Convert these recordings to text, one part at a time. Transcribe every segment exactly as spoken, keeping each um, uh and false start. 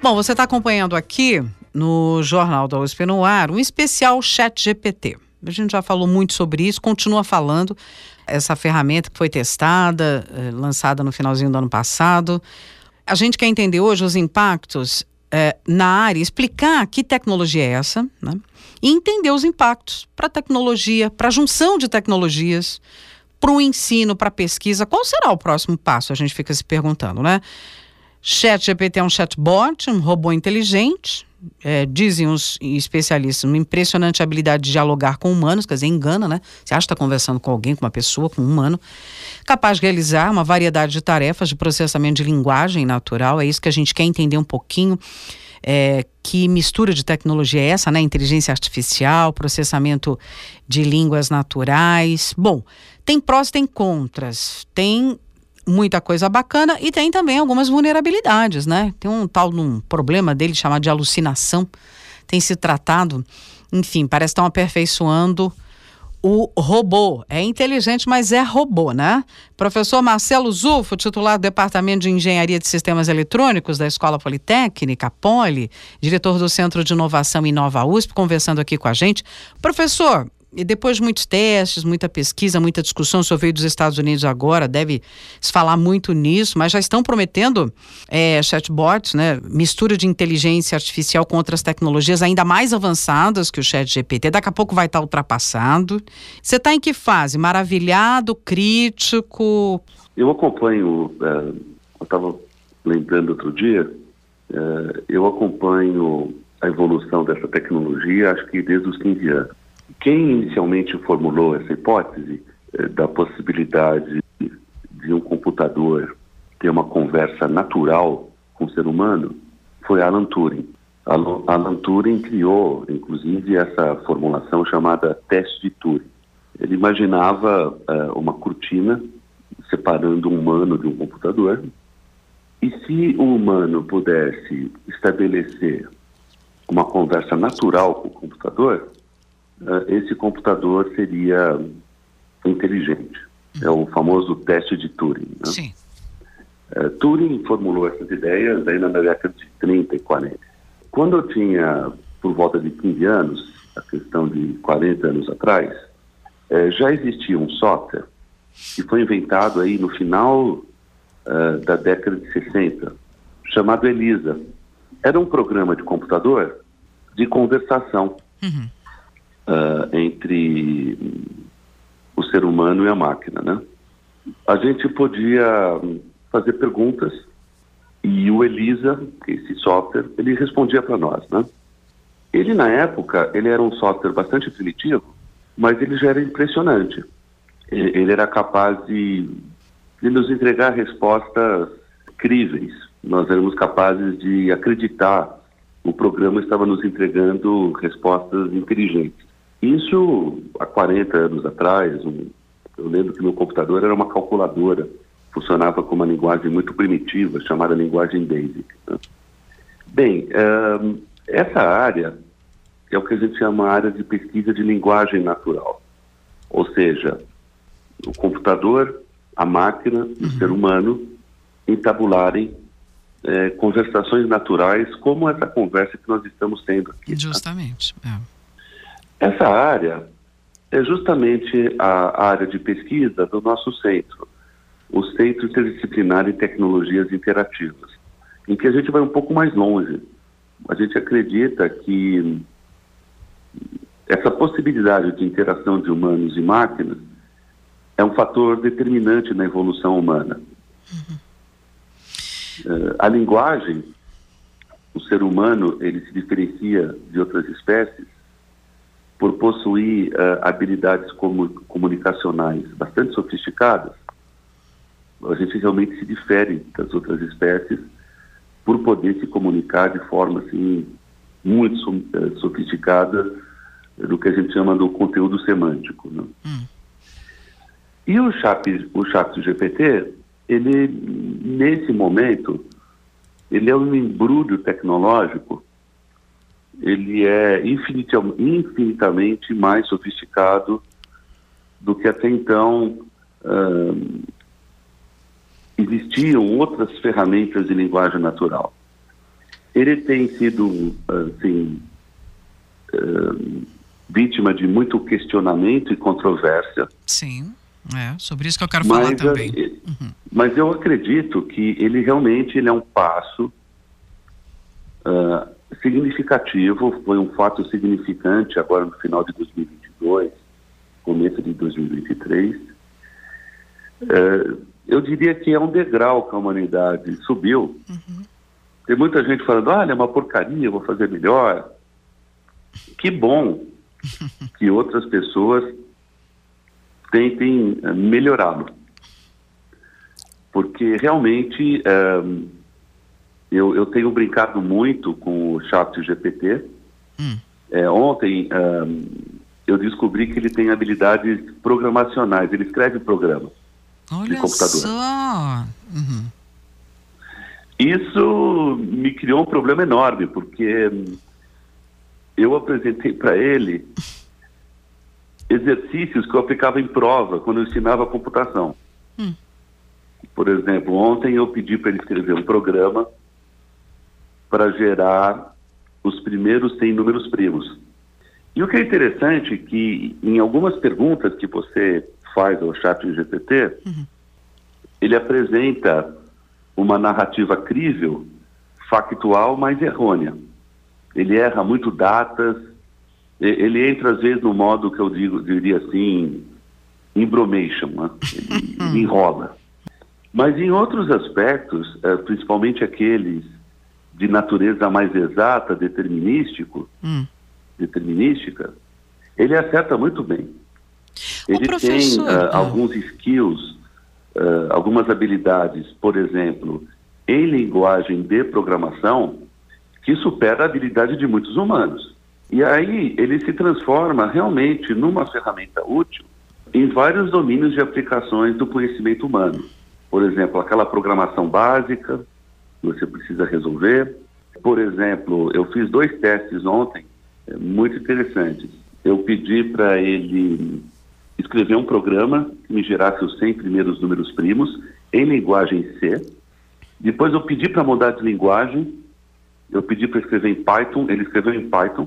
Bom, você está acompanhando aqui no Jornal da U S P no Ar um especial ChatGPT. A gente já falou muito sobre isso, continua falando. Essa ferramenta que foi testada, eh, lançada no finalzinho do ano passado. A gente quer entender hoje os impactos eh, na área, explicar que tecnologia é essa, né? E entender os impactos para a tecnologia, para a junção de tecnologias, para o ensino, para a pesquisa. Qual será o próximo passo? A gente fica se perguntando, né? ChatGPT é um chatbot, um robô inteligente, é, dizem os especialistas, uma impressionante habilidade de dialogar com humanos, quer dizer, engana, né? Você acha que está conversando com alguém, com uma pessoa, com um humano, capaz de realizar uma variedade de tarefas de processamento de linguagem natural, é isso que a gente quer entender um pouquinho, é, que mistura de tecnologia é essa, né? Inteligência artificial, processamento de línguas naturais. Bom, tem prós e tem contras, tem muita coisa bacana e tem também algumas vulnerabilidades, né? Tem um tal de um problema dele chamado de alucinação, tem se tratado, enfim, parece que estão aperfeiçoando o robô. É inteligente, mas é robô, né? Professor Marcelo Zufo, titular do Departamento de Engenharia de Sistemas Eletrônicos da Escola Politécnica, Poli, diretor do Centro de Inovação Inova U S P, conversando aqui com a gente. Professor, e depois de muitos testes, muita pesquisa, muita discussão, o senhor veio dos Estados Unidos agora, deve se falar muito nisso, mas já estão prometendo é, chatbots, né? Mistura de inteligência artificial com outras tecnologias ainda mais avançadas que o ChatGPT. Daqui a pouco vai estar ultrapassado. Você está em que fase? Maravilhado, crítico? Eu acompanho, é, eu estava lembrando outro dia, é, eu acompanho a evolução dessa tecnologia, acho que desde os quinze anos. Quem inicialmente formulou essa hipótese eh, da possibilidade de um computador ter uma conversa natural com o ser humano foi Alan Turing. Alan, Alan Turing criou, inclusive, essa formulação chamada teste de Turing. Ele imaginava eh, uma cortina separando um humano de um computador, e se o humano pudesse estabelecer uma conversa natural com o computador, Uh, esse computador seria inteligente. É o famoso teste de Turing, né? Sim. Uh, Turing formulou essas ideias ainda na década de trinta e quarenta. Quando eu tinha por volta de quinze anos, a questão de quarenta anos atrás, uh, já existia um software que foi inventado aí no final uh, da década de sessenta, chamado ELISA. Era um programa de computador de conversação. Uhum. Uh, entre o ser humano e a máquina, né? A gente podia fazer perguntas e o ELISA, esse software, ele respondia para nós, né? Ele, na época, ele era um software bastante primitivo, mas ele já era impressionante. Ele, ele era capaz de, de nos entregar respostas críveis. Nós éramos capazes de acreditar. O programa estava nos entregando respostas inteligentes. Isso há quarenta anos atrás. Um, eu lembro que meu computador era uma calculadora, funcionava com uma linguagem muito primitiva, chamada linguagem BASIC, né? Bem, um, essa área é o que a gente chama área de pesquisa de linguagem natural. Ou seja, o computador, a máquina e o ser humano entabularem é, conversações naturais como essa conversa que nós estamos tendo aqui. Justamente, tá? é. Essa área é justamente a área de pesquisa do nosso centro, o Centro Interdisciplinar em Tecnologias Interativas, em que a gente vai um pouco mais longe. A gente acredita que essa possibilidade de interação de humanos e máquinas é um fator determinante na evolução humana. Uhum. Uh, a linguagem, o ser humano, ele se diferencia de outras espécies por possuir uh, habilidades comu comunicacionais bastante sofisticadas. A gente realmente se difere das outras espécies por poder se comunicar de forma assim, muito so uh, sofisticada do que a gente chama do conteúdo semântico, né? Hum. E o chat, o chat G P T, ele, nesse momento, ele é um embrulho tecnológico. Ele é infinitamente mais sofisticado do que até então uh, existiam outras ferramentas de linguagem natural. ele tem sido, assim, uh, vítima de muito questionamento e controvérsia. Sim, é sobre isso que eu quero mas, falar também. Uhum. Mas eu acredito que ele realmente ele é um passo uh, significativo, foi um fato significante agora no final de dois mil e vinte e dois, começo de dois mil e vinte e três. Uh, eu diria que é um degrau que a humanidade subiu. Uhum. Tem muita gente falando, olha, é uma porcaria, eu vou fazer melhor. Que bom que outras pessoas tentem uh, melhorá-lo. Porque realmente uh, eu, eu tenho brincado muito com o Chat G P T. Hum. É, ontem uh, eu descobri que ele tem habilidades programacionais, ele escreve programas de computador. Só! Uhum. Isso me criou um problema enorme, porque eu apresentei para ele exercícios que eu aplicava em prova quando eu ensinava computação. Hum. Por exemplo, ontem eu pedi para ele escrever um programa para gerar os primeiros cem números primos. E o que é interessante é que em algumas perguntas que você faz ao Chat G P T, uhum. ele apresenta uma narrativa crível, factual, mas errônea. Ele erra muito datas, ele entra às vezes no modo que eu digo, diria assim, embromation, né? Ele, ele enrola. Mas em outros aspectos, principalmente aqueles de natureza mais exata, determinístico, hum. determinística, ele acerta muito bem. Ele tem uh, alguns skills, uh, algumas habilidades, por exemplo, em linguagem de programação, que supera a habilidade de muitos humanos. E aí ele se transforma realmente numa ferramenta útil em vários domínios de aplicações do conhecimento humano. Por exemplo, aquela programação básica que você precisa resolver. Por exemplo, eu fiz dois testes ontem, muito interessantes. Eu pedi para ele escrever um programa que me gerasse os cem primeiros números primos em linguagem C. Depois eu pedi para mudar de linguagem, eu pedi para escrever em Python, ele escreveu em Python.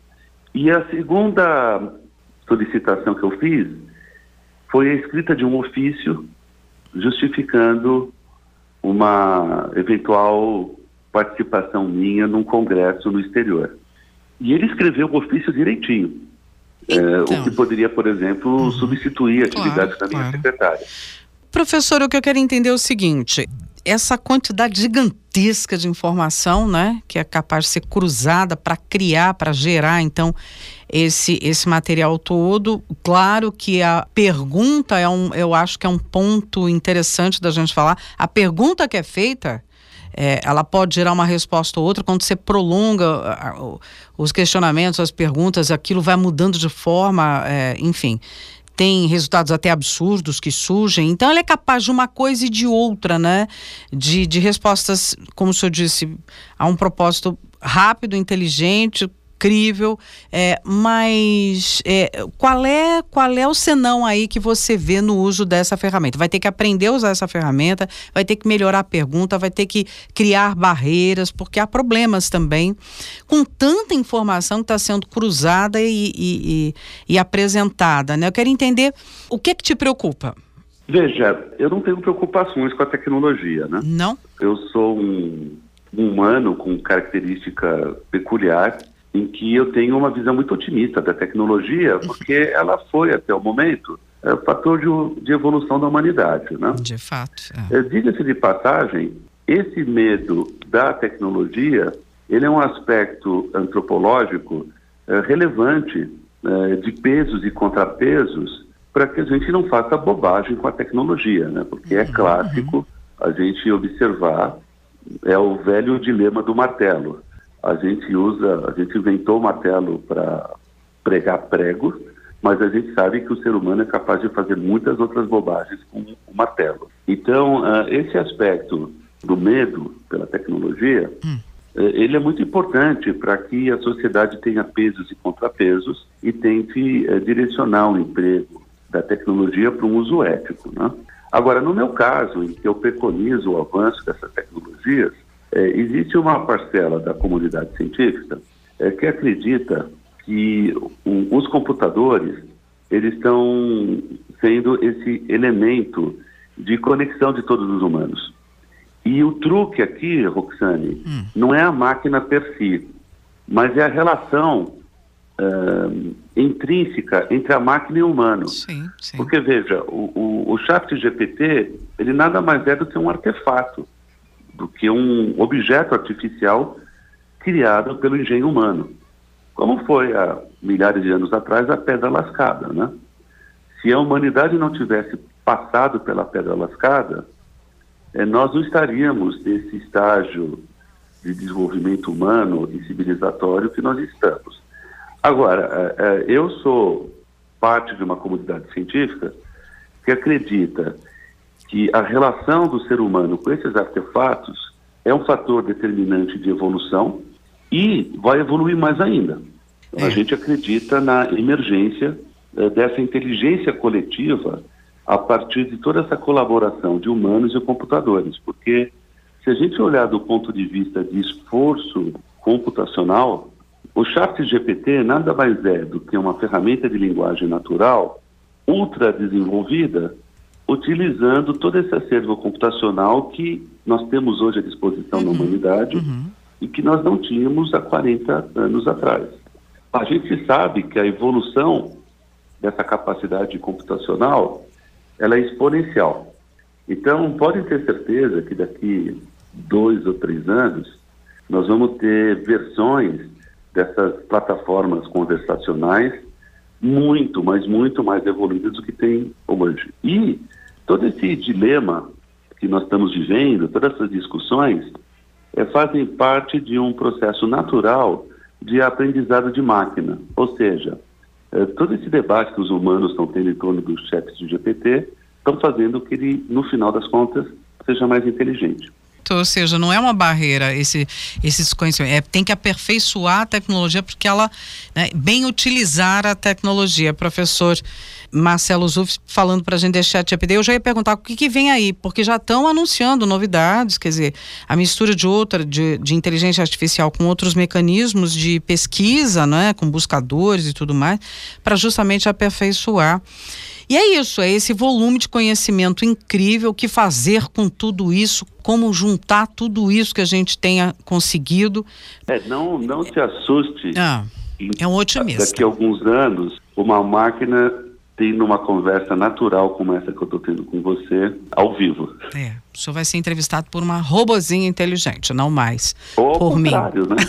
E a segunda solicitação que eu fiz foi a escrita de um ofício justificando uma eventual participação minha num congresso no exterior. E ele escreveu o ofício direitinho. Então, é, o que poderia, por exemplo, uhum. substituir a atividade claro, da minha claro. secretária. Professor, o que eu quero entender é o seguinte, essa quantidade gigantesca de informação, né, que é capaz de ser cruzada para criar, para gerar, então, esse, esse material todo, claro que a pergunta é um, eu acho que é um ponto interessante da gente falar, a pergunta que é feita, É, ela pode gerar uma resposta ou outra, quando você prolonga a, a, os questionamentos, as perguntas, aquilo vai mudando de forma, é, enfim, tem resultados até absurdos que surgem, então ela é capaz de uma coisa e de outra, né, de, de respostas, como o senhor disse, a um propósito rápido, inteligente, incrível, é, mas é, qual, é, qual é o senão aí que você vê no uso dessa ferramenta? Vai ter que aprender a usar essa ferramenta, vai ter que melhorar a pergunta, vai ter que criar barreiras, porque há problemas também com tanta informação que está sendo cruzada e, e, e, e apresentada, né? Eu quero entender o que é que te preocupa. Veja, eu não tenho preocupações com a tecnologia, né? Não? Eu sou um, um humano com característica peculiar, em que eu tenho uma visão muito otimista da tecnologia, porque ela foi, até o momento, é, fator de, de evolução da humanidade, né? De fato. É. É, diga-se de passagem, esse medo da tecnologia, ele é um aspecto antropológico é, relevante, é, de pesos e contrapesos, para que a gente não faça bobagem com a tecnologia, né? Porque é clássico a gente observar, é o velho dilema do martelo. A gente usa, a gente inventou o martelo para pregar prego, mas a gente sabe que o ser humano é capaz de fazer muitas outras bobagens com o martelo. Então, uh, esse aspecto do medo pela tecnologia, hum. uh, ele é muito importante para que a sociedade tenha pesos e contrapesos e tente uh, direcionar o emprego da tecnologia para um uso ético, né? Agora, no meu caso, em que eu preconizo o avanço dessas tecnologias, É, existe uma parcela da comunidade científica é, que acredita que o, os computadores eles estão sendo esse elemento de conexão de todos os humanos. E o truque aqui, Roxane, hum. não é a máquina per si, mas é a relação uh, intrínseca entre a máquina e o humano. Sim, sim. Porque, veja, o, o, o ChatGPT, ele nada mais é do que um artefato, do que um objeto artificial criado pelo engenho humano. Como foi há milhares de anos atrás a pedra lascada, né? Se a humanidade não tivesse passado pela pedra lascada, eh, nós não estaríamos nesse estágio de desenvolvimento humano e civilizatório que nós estamos. Agora, eh, eh, eu sou parte de uma comunidade científica que acredita que a relação do ser humano com esses artefatos é um fator determinante de evolução e vai evoluir mais ainda. Então, é. A gente acredita na emergência eh, dessa inteligência coletiva a partir de toda essa colaboração de humanos e computadores, porque se a gente olhar do ponto de vista de esforço computacional, o ChatGPT nada mais é do que uma ferramenta de linguagem natural ultra desenvolvida, utilizando todo esse acervo computacional que nós temos hoje à disposição uhum, na humanidade uhum. e que nós não tínhamos há quarenta anos atrás. A gente sabe que a evolução dessa capacidade computacional ela é exponencial. Então, podem ter certeza que daqui dois ou três anos nós vamos ter versões dessas plataformas conversacionais muito, mas muito mais evoluídas do que tem hoje. E todo esse dilema que nós estamos vivendo, todas essas discussões, é, fazem parte de um processo natural de aprendizado de máquina. Ou seja, é, todo esse debate que os humanos estão tendo em torno do chat G P T estão fazendo que ele, no final das contas, seja mais inteligente. Ou seja, não é uma barreira esse, esses conhecimentos, é, tem que aperfeiçoar a tecnologia porque ela, né, bem utilizar a tecnologia. Professor Marcelo Zuff falando para a gente desse ChatGPT, eu já ia perguntar o que, que vem aí, porque já estão anunciando novidades, quer dizer, a mistura de outra, de, de inteligência artificial com outros mecanismos de pesquisa, né, com buscadores e tudo mais, para justamente aperfeiçoar. E é isso, é esse volume de conhecimento incrível, o que fazer com tudo isso, como juntar tudo isso que a gente tenha conseguido. É, não, não te assuste. Ah, é um otimista. Daqui a alguns anos, uma máquina tendo uma conversa natural como essa que eu estou tendo com você, ao vivo. É, o senhor vai ser entrevistado por uma robozinha inteligente, não mais Ou por ao mim. contrário, né?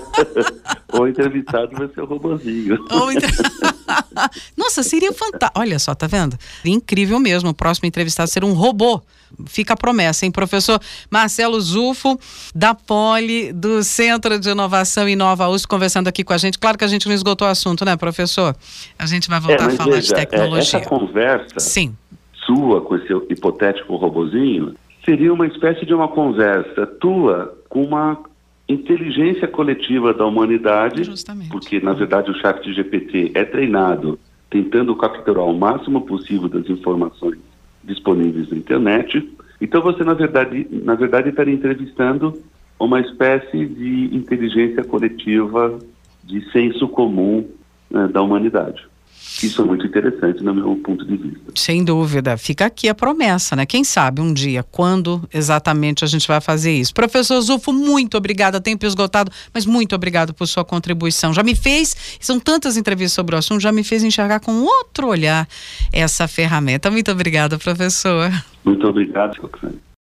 Ou entrevistado vai ser o robozinho. Ou entre... Nossa, seria fantástico. Olha só, tá vendo? Incrível mesmo, o próximo entrevistado ser um robô. Fica a promessa, hein? Professor Marcelo Zuffo, da Poli, do Centro de Inovação Inova U S P, conversando aqui com a gente. Claro que a gente não esgotou o assunto, né, professor? A gente vai voltar é, a falar veja, de tecnologia. Essa conversa Sim. sua com esse hipotético robozinho seria uma espécie de uma conversa tua com uma inteligência coletiva da humanidade, justamente. Porque, na verdade, o chat G P T é treinado tentando capturar o máximo possível das informações disponíveis na internet. Então, você, na verdade, na verdade estaria entrevistando uma espécie de inteligência coletiva de senso comum, né, da humanidade. Isso é muito interessante no meu ponto de vista. Sem dúvida. Fica aqui a promessa, né? Quem sabe um dia, quando exatamente a gente vai fazer isso. Professor Zuffo, muito obrigada. Tempo esgotado, mas muito obrigado por sua contribuição. Já me fez, são tantas entrevistas sobre o assunto, já me fez enxergar com outro olhar essa ferramenta. Muito obrigada, professor. Muito obrigado, Roxane.